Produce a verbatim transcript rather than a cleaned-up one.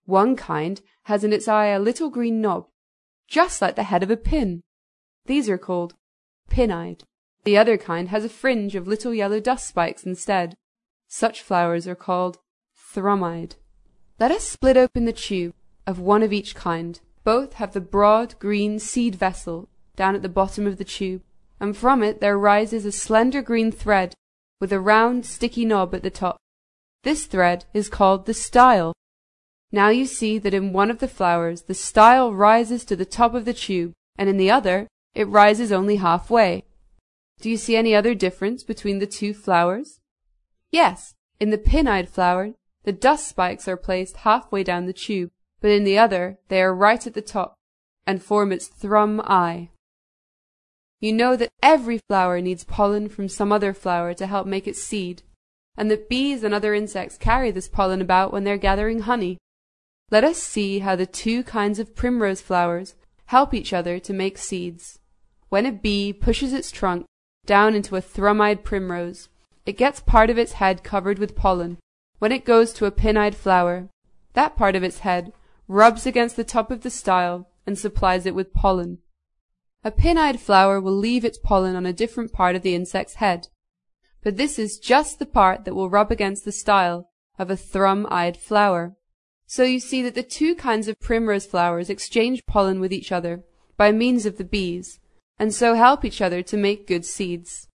One kind has in its eye a little green knob, just like the head of a pin. These are called pin-eyed. The other kind has a fringe of little yellow dust spikes instead. Such flowers are called thrum-eyed. Let us split open the tube of one of each kind. Both have the broad green seed vessel down at the bottom of the tube, and from it there rises a slender green thread with a round sticky knob at the top. This thread is called the style. Now you see that in one of the flowers the style rises to the top of the tube, and in the other it rises only halfway. Do you see any other difference between the two flowers? Yes, in the pin-eyed flower the dust spikes are placed halfway down the tube, but in the other they are right at the top and form its thrum-eye. You know that every flower needs pollen from some other flower to help make its seed, and that bees and other insects carry this pollen about when they're gathering honey. Let us see how the two kinds of primrose flowers help each other to make seeds. When a bee pushes its trunk down into a thrum-eyed primrose, it gets part of its head covered with pollen. When it goes to a pin-eyed flower, that part of its head rubs against the top of the style and supplies it with pollen. A pin-eyed flower will leave its pollen on a different part of the insect's head, but this is just the part that will rub against the style of a thrum-eyed flower. So you see that the two kinds of primrose flowers exchange pollen with each other by means of the bees, and so help each other to make good seeds.